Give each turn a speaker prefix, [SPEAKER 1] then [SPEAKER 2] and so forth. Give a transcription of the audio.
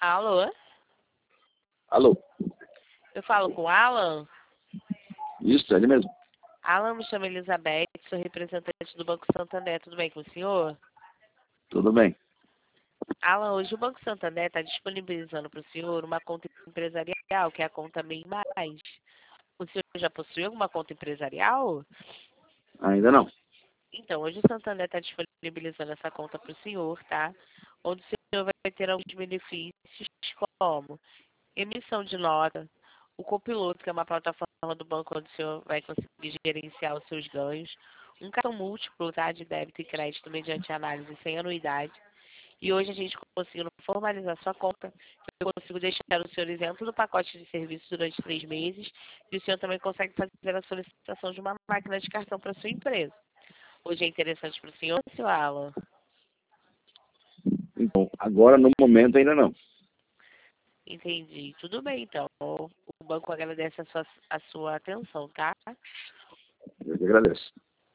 [SPEAKER 1] Alô?
[SPEAKER 2] Alô?
[SPEAKER 1] Eu falo com o Alan?
[SPEAKER 2] Isso, é ele mesmo.
[SPEAKER 1] Alan, me chama Elizabeth, sou representante do Banco Santander. Tudo bem com o senhor?
[SPEAKER 2] Tudo bem.
[SPEAKER 1] Alan, hoje o Banco Santander está disponibilizando para o senhor uma conta empresarial, que é a conta MEI Mais. O senhor já possui alguma conta empresarial?
[SPEAKER 2] Ainda não.
[SPEAKER 1] Então, hoje o Santander está disponibilizando essa conta para o senhor, tá? Onde o senhor vai ter alguns benefícios, como emissão de nota, o copiloto, que é uma plataforma do banco onde o senhor vai conseguir gerenciar os seus ganhos, um cartão múltiplo, tá, de débito e crédito mediante análise sem anuidade. E hoje a gente conseguindo formalizar sua conta, eu consigo deixar o senhor isento do pacote de serviços durante 3 meses e o senhor também consegue fazer a solicitação de uma máquina de cartão para sua empresa. Hoje é interessante para o senhor, seu Alan?
[SPEAKER 2] Então, agora no momento ainda não.
[SPEAKER 1] Entendi. Tudo bem, então. O banco agradece a sua atenção, tá?
[SPEAKER 2] Eu que agradeço.